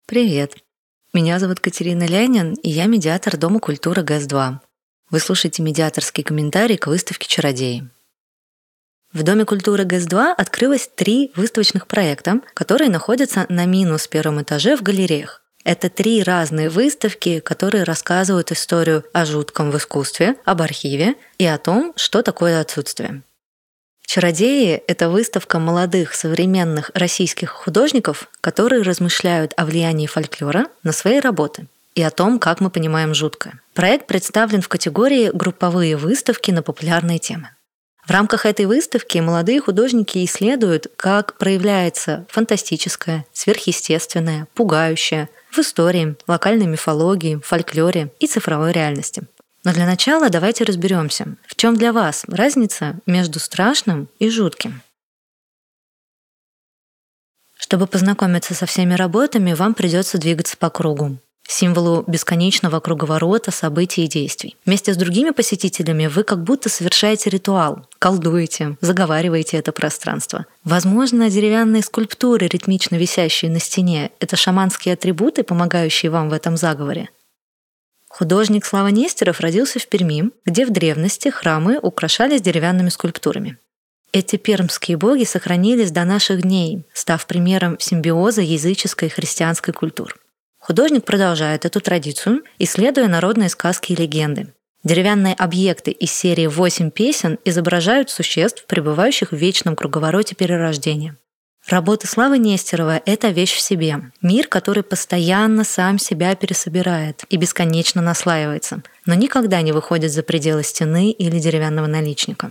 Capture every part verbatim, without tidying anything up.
Привет! Меня зовут Катерина Лянин, и я медиатор Дома культуры ГЭС два. Вы слушаете медиаторский комментарий к выставке «Чародеи». В Доме культуры ГЭС два открылось три выставочных проекта, которые находятся на минус первом этаже в галереях. Это три разные выставки, которые рассказывают историю о жутком в искусстве, об архиве и о том, что такое отсутствие. «Чародеи» — это выставка молодых современных российских художников, которые размышляют о влиянии фольклора на свои работы и о том, как мы понимаем жуткое. Проект представлен в категории «Групповые выставки на популярные темы». В рамках этой выставки молодые художники исследуют, как проявляется фантастическое, сверхъестественное, пугающее в истории, локальной мифологии, фольклоре и цифровой реальности. Но для начала давайте разберемся, в чем для вас разница между страшным и жутким. Чтобы познакомиться со всеми работами, вам придется двигаться по кругу, символу бесконечного круговорота событий и действий. Вместе с другими посетителями вы как будто совершаете ритуал, колдуете, заговариваете это пространство. Возможно, деревянные скульптуры, ритмично висящие на стене, это шаманские атрибуты, помогающие вам в этом заговоре. Художник Слава Нестеров родился в Перми, где в древности храмы украшались деревянными скульптурами. Эти пермские боги сохранились до наших дней, став примером симбиоза языческой и христианской культур. Художник продолжает эту традицию, исследуя народные сказки и легенды. Деревянные объекты из серии «Восемь песен» изображают существ, пребывающих в вечном круговороте перерождения. Работа Славы Нестерова — это вещь в себе. Мир, который постоянно сам себя пересобирает и бесконечно наслаивается, но никогда не выходит за пределы стены или деревянного наличника.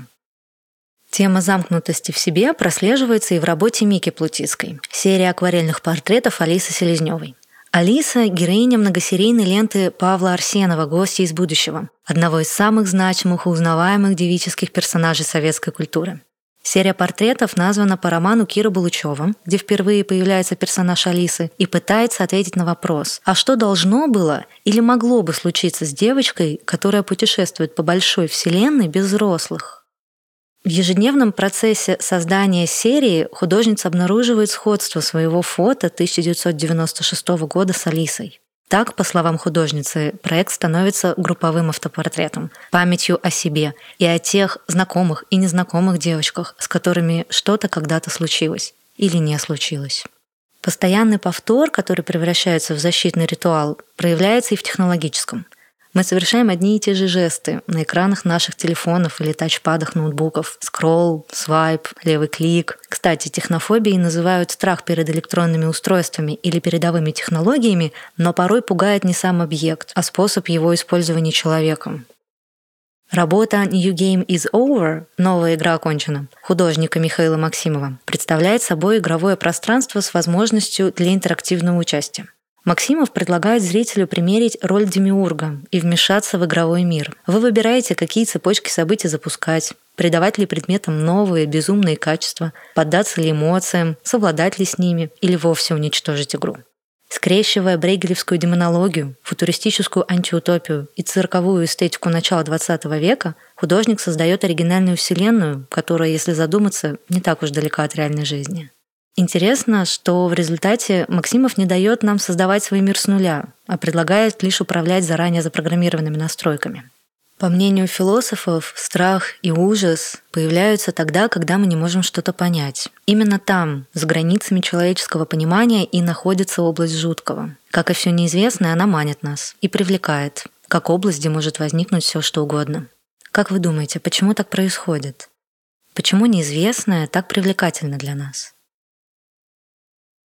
Тема замкнутости в себе прослеживается и в работе Мики Плутицкой, серии акварельных портретов Алисы Селезнёвой. Алиса — героиня многосерийной ленты Павла Арсенова «Гости из будущего», одного из самых значимых и узнаваемых девических персонажей советской культуры. Серия портретов названа по роману Киры Булычева, где впервые появляется персонаж Алисы и пытается ответить на вопрос, а что должно было или могло бы случиться с девочкой, которая путешествует по большой вселенной без взрослых. В ежедневном процессе создания серии художница обнаруживает сходство своего фото тысяча девятьсот девяносто шестого года с Алисой. Так, по словам художницы, проект становится групповым автопортретом, памятью о себе и о тех знакомых и незнакомых девочках, с которыми что-то когда-то случилось или не случилось. Постоянный повтор, который превращается в защитный ритуал, проявляется и в технологическом. Мы совершаем одни и те же жесты на экранах наших телефонов или тачпадах ноутбуков. Скролл, свайп, левый клик. Кстати, технофобией называют страх перед электронными устройствами или передовыми технологиями, но порой пугает не сам объект, а способ его использования человеком. Работа «New Game is Over» — «Новая игра окончена» художника Михаила Максимова представляет собой игровое пространство с возможностью для интерактивного участия. Максимов предлагает зрителю примерить роль демиурга и вмешаться в игровой мир. Вы выбираете, какие цепочки событий запускать, придавать ли предметам новые, безумные качества, поддаться ли эмоциям, совладать ли с ними или вовсе уничтожить игру. Скрещивая брейгелевскую демонологию, футуристическую антиутопию и цирковую эстетику начала двадцатого века, художник создает оригинальную вселенную, которая, если задуматься, не так уж далека от реальной жизни. Интересно, что в результате Максимов не дает нам создавать свой мир с нуля, а предлагает лишь управлять заранее запрограммированными настройками. По мнению философов, страх и ужас появляются тогда, когда мы не можем что-то понять. Именно там, за границами человеческого понимания, и находится область жуткого. Как и все неизвестное, она манит нас и привлекает, как область, где может возникнуть все, что угодно. Как вы думаете, почему так происходит? Почему неизвестное так привлекательно для нас?